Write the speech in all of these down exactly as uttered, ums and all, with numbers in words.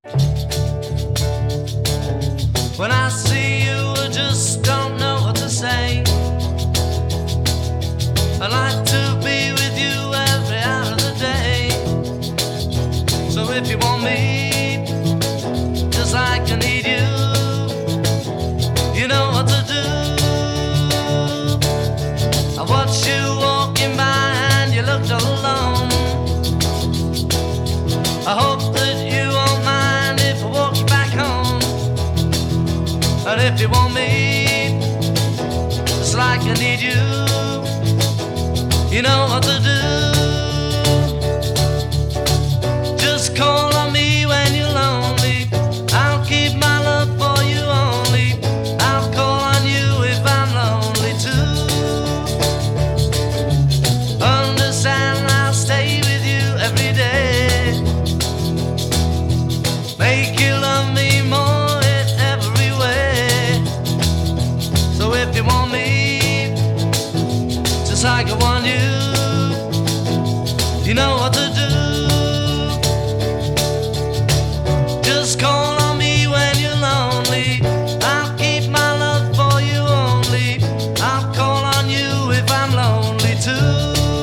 When I see you, I just don't know what to say. I like to be with you every hour of the day. So if you want me, just like I need you, you know what to do. I watched you walking by and you looked all alone. I hope that you won't mind if I walk you back home. And if you want me, just like I need you, you know what to do. Just call on me when you're lonely. I'll keep my love for you only. I'll call on you if I'm lonely too. Understand, I'll stay with you every day. Make you love me more in every way. So if you want me, just like I want you, you know what to do. Just call on me when you're lonely. I'll keep my love for you only. I'll call on you if I'm lonely too.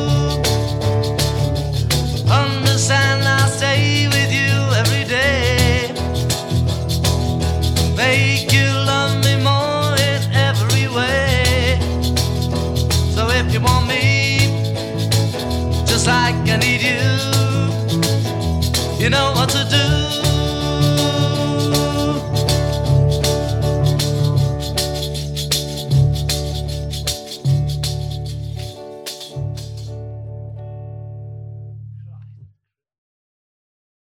Understand, I'll stay with you every day. Make you love me more in every way. So if you want me, just like I need you, you know what to do.